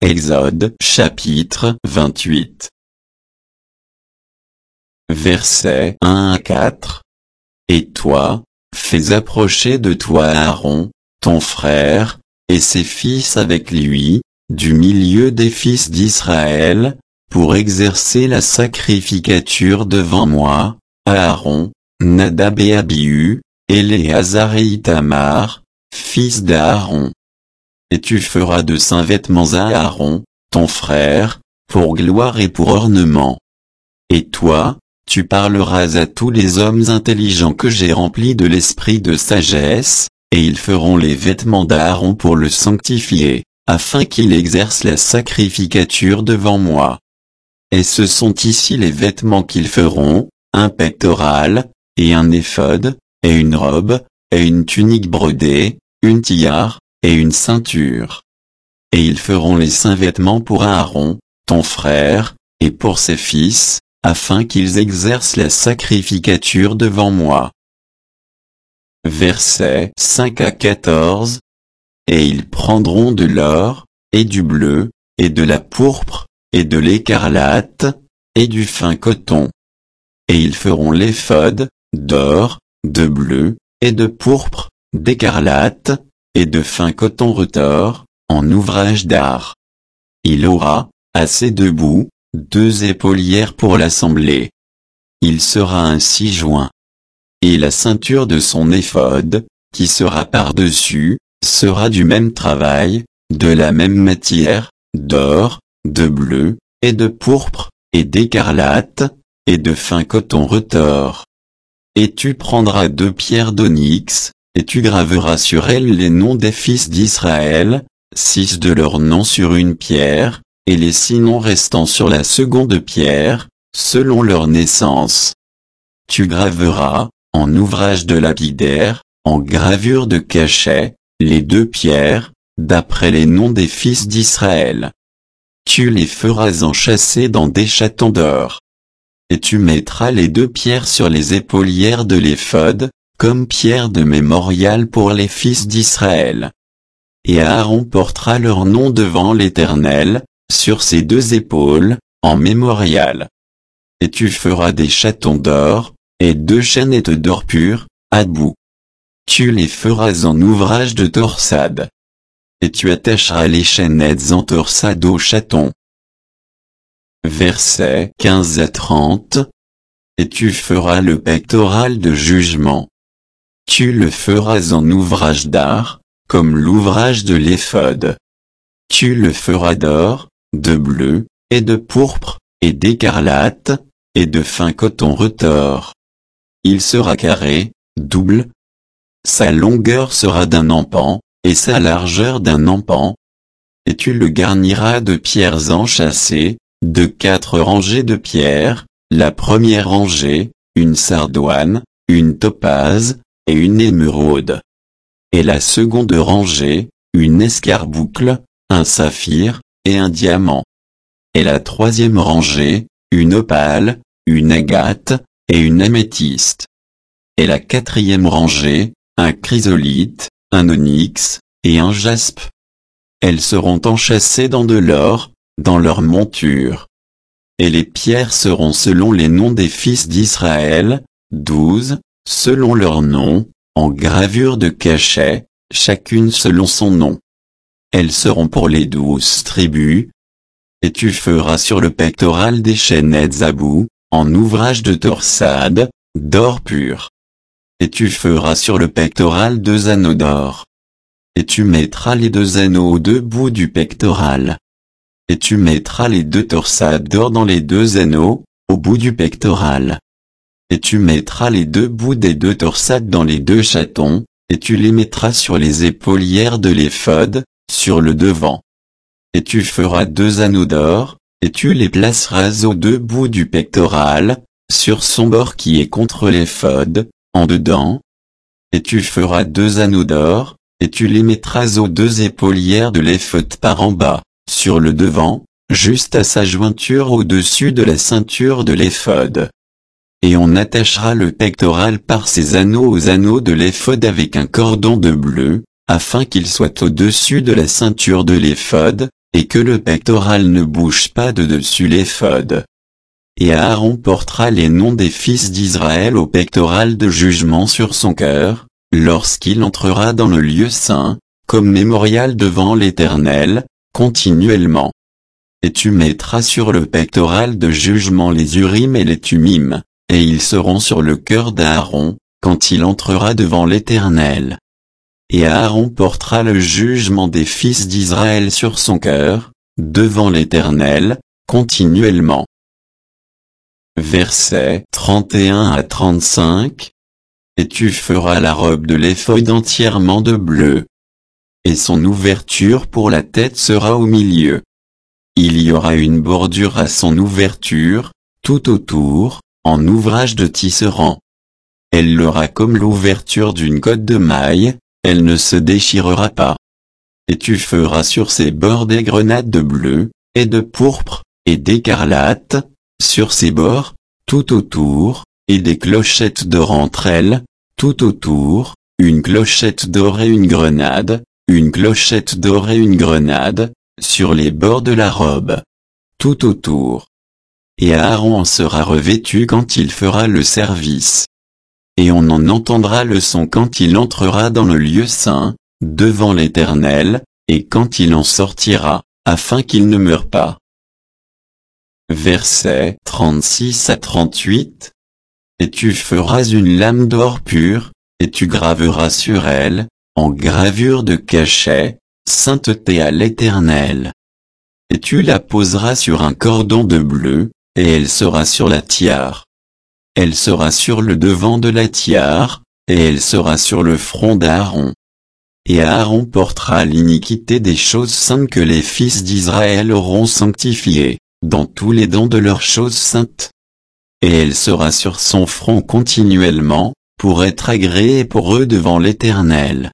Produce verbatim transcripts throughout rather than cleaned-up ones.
Exode chapitre vingt-huit. Versets un à quatre. Et toi, fais approcher de toi Aaron, ton frère, et ses fils avec lui, du milieu des fils d'Israël, pour exercer la sacrificature devant moi, Aaron, Nadab et Abihu, Éléazar et Ithamar, fils d'Aaron. Et tu feras de saints vêtements à Aaron, ton frère, pour gloire et pour ornement. Et toi, tu parleras à tous les hommes intelligents que j'ai remplis de l'esprit de sagesse, et ils feront les vêtements d'Aaron pour le sanctifier, afin qu'il exerce la sacrificature devant moi. Et ce sont ici les vêtements qu'ils feront, un pectoral, et un éphod, et une robe, et une tunique brodée, une tiare, et une ceinture. Et ils feront les saints vêtements pour Aaron, ton frère, et pour ses fils, afin qu'ils exercent la sacrificature devant moi. Versets cinq à quatorze. Et ils prendront de l'or, et du bleu, et de la pourpre, et de l'écarlate, et du fin coton. Et ils feront l'éphod, d'or, de bleu, et de pourpre, d'écarlate, et de fin coton retors, en ouvrage d'art. Il aura, à ses deux bouts, deux épaulières pour l'assembler. Il sera ainsi joint. Et la ceinture de son éphod, qui sera par-dessus, sera du même travail, de la même matière, d'or, de bleu, et de pourpre, et d'écarlate, et de fin coton retors. Et tu prendras deux pierres d'onyx, et tu graveras sur elles les noms des fils d'Israël, six de leurs noms sur une pierre, et les six noms restants sur la seconde pierre, selon leur naissance. Tu graveras, en ouvrage de lapidaire, en gravure de cachet, les deux pierres, d'après les noms des fils d'Israël. Tu les feras enchâsser dans des chatons d'or. Et tu mettras les deux pierres sur les épaulières de l'éphod, comme pierre de mémorial pour les fils d'Israël. Et Aaron portera leur nom devant l'Éternel, sur ses deux épaules, en mémorial. Et tu feras des chatons d'or, et deux chaînettes d'or pur, à bout. Tu les feras en ouvrage de torsade. Et tu attacheras les chaînettes en torsade aux chatons. Versets quinze à trente. Et tu feras le pectoral de jugement. Tu le feras en ouvrage d'art, comme l'ouvrage de l'éphod. Tu le feras d'or, de bleu, et de pourpre, et d'écarlate, et de fin coton retors. Il sera carré, double. Sa longueur sera d'un empan, et sa largeur d'un empan. Et tu le garniras de pierres enchâssées, de quatre rangées de pierres, la première rangée, une sardoine, une topaze, et une émeraude. Et la seconde rangée, une escarboucle, un saphir, et un diamant. Et la troisième rangée, une opale, une agate, et une améthyste. Et la quatrième rangée, un chrysolite, un onyx, et un jaspe. Elles seront enchâssées dans de l'or, dans leur monture. Et les pierres seront selon les noms des fils d'Israël, douze, selon leur nom, en gravure de cachet, chacune selon son nom. Elles seront pour les douze tribus. Et tu feras sur le pectoral des chaînettes à bout, en ouvrage de torsade, d'or pur. Et tu feras sur le pectoral deux anneaux d'or. Et tu mettras les deux anneaux aux deux bouts du pectoral. Et tu mettras les deux torsades d'or dans les deux anneaux, au bout du pectoral. Et tu mettras les deux bouts des deux torsades dans les deux chatons, et tu les mettras sur les épaulières de l'éphod, sur le devant. Et tu feras deux anneaux d'or, et tu les placeras aux deux bouts du pectoral, sur son bord qui est contre l'éphod, en dedans. Et tu feras deux anneaux d'or, et tu les mettras aux deux épaulières de l'éphod par en bas, sur le devant, juste à sa jointure au-dessus de la ceinture de l'éphod. Et on attachera le pectoral par ses anneaux aux anneaux de l'éphod avec un cordon de bleu, afin qu'il soit au-dessus de la ceinture de l'éphod, et que le pectoral ne bouge pas de dessus l'éphod. Et Aaron portera les noms des fils d'Israël au pectoral de jugement sur son cœur, lorsqu'il entrera dans le lieu saint, comme mémorial devant l'Éternel, continuellement. Et tu mettras sur le pectoral de jugement les Urim et les Thummim, et ils seront sur le cœur d'Aaron, quand il entrera devant l'Éternel. Et Aaron portera le jugement des fils d'Israël sur son cœur, devant l'Éternel, continuellement. Versets trente et un à trente-cinq. Et tu feras la robe de l'éphod entièrement de bleu. Et son ouverture pour la tête sera au milieu. Il y aura une bordure à son ouverture, tout autour, en ouvrage de tisserand. Elle l'aura comme l'ouverture d'une cotte de maille, elle ne se déchirera pas. Et tu feras sur ses bords des grenades de bleu, et de pourpre, et d'écarlate, sur ses bords, tout autour, et des clochettes d'or entre elles, tout autour, une clochette d'or et une grenade, une clochette d'or et une grenade, sur les bords de la robe. Tout autour. Et Aaron en sera revêtu quand il fera le service. Et on en entendra le son quand il entrera dans le lieu saint, devant l'Éternel, et quand il en sortira, afin qu'il ne meure pas. Versets trente-six à trente-huit. Et tu feras une lame d'or pur, et tu graveras sur elle, en gravure de cachet, sainteté à l'Éternel. Et tu la poseras sur un cordon de bleu, et elle sera sur la tiare. Elle sera sur le devant de la tiare, et elle sera sur le front d'Aaron. Et Aaron portera l'iniquité des choses saintes que les fils d'Israël auront sanctifiées, dans tous les dons de leurs choses saintes. Et elle sera sur son front continuellement, pour être agréée pour eux devant l'Éternel.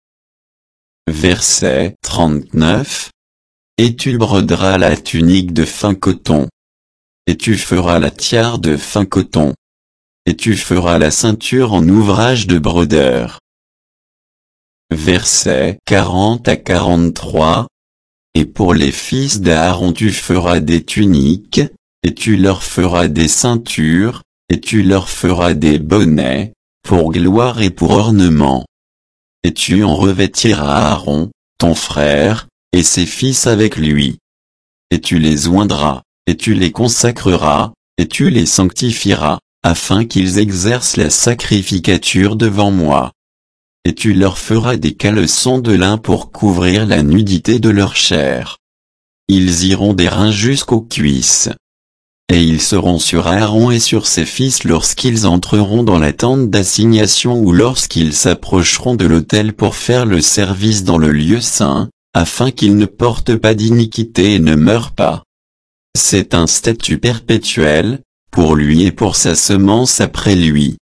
Verset trente-neuf. Et tu broderas la tunique de fin coton. Et tu feras la tiare de fin coton. Et tu feras la ceinture en ouvrage de brodeur. Versets quarante à quarante-trois. Et pour les fils d'Aaron tu feras des tuniques, et tu leur feras des ceintures, et tu leur feras des bonnets, pour gloire et pour ornement. Et tu en revêtiras Aaron, ton frère, et ses fils avec lui. Et tu les oindras, et tu les consacreras, et tu les sanctifieras, afin qu'ils exercent la sacrificature devant moi. Et tu leur feras des caleçons de lin pour couvrir la nudité de leur chair. Ils iront des reins jusqu'aux cuisses. Et ils seront sur Aaron et sur ses fils lorsqu'ils entreront dans la tente d'assignation ou lorsqu'ils s'approcheront de l'autel pour faire le service dans le lieu saint, afin qu'ils ne portent pas d'iniquité et ne meurent pas. C'est un statut perpétuel, pour lui et pour sa semence après lui.